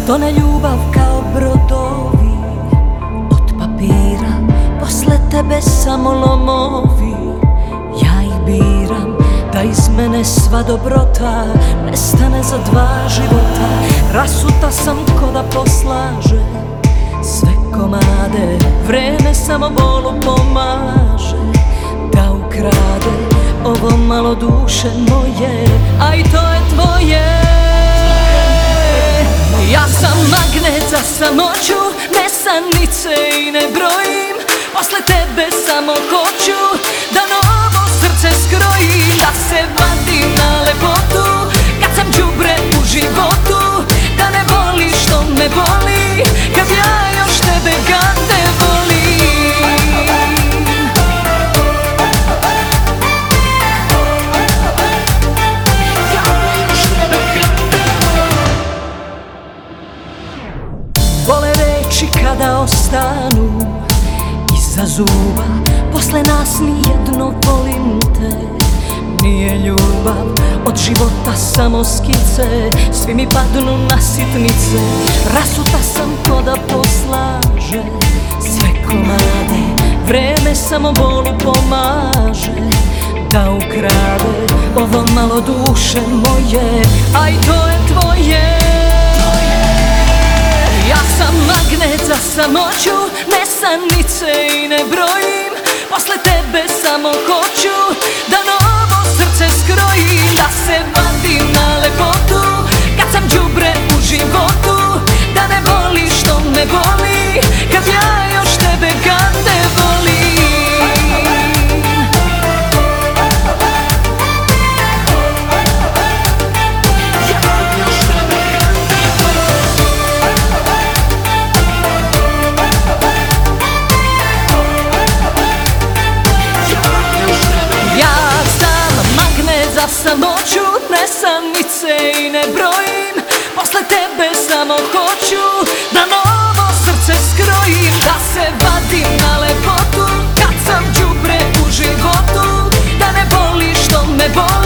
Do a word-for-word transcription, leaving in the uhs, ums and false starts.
Tone ljubav kao brodovi od papira, posle tebe samo lomovi. Ja ih biram da iz mene sva dobrota nestane za dva života. Rasuta sam ko da poslaže sve komade, vreme samo bolu pomaže da ukrade ovo malo duše moje, a i to je tvoje. Ja sam magnet za samoću, nesanice i ne brojim. Posle tebe samo hoću da novo srce skrojim, da se vadim na lepotu kad sam đubre u životu. Da ne boli što me boli kad ja još tebe gade volim. Vole reči kada ostanu iza zuba, posle nas nijedno volim te. Nije ljubav od života samo skice, svi mi padnu na sitnice. Rasuta sam ko da poslaže sve komade, vreme samo bolu pomaže da ukrade ovo malo duše moje, a i to je tvoje. Ja sam magnet za samoću, nesanice i ne brojim. Posle tebe samo hoću da novo srce skrojim, da se vadim na lepotu kad sam đubre u životu. Da ne boli što me boli kad ja još tebe gade volim. Samoću, nesanice i ne brojim. Posle tebe samo hoću da novo srce skrojim, da se vadim na lepotu kad sam đubre u životu. Da ne boli što me boli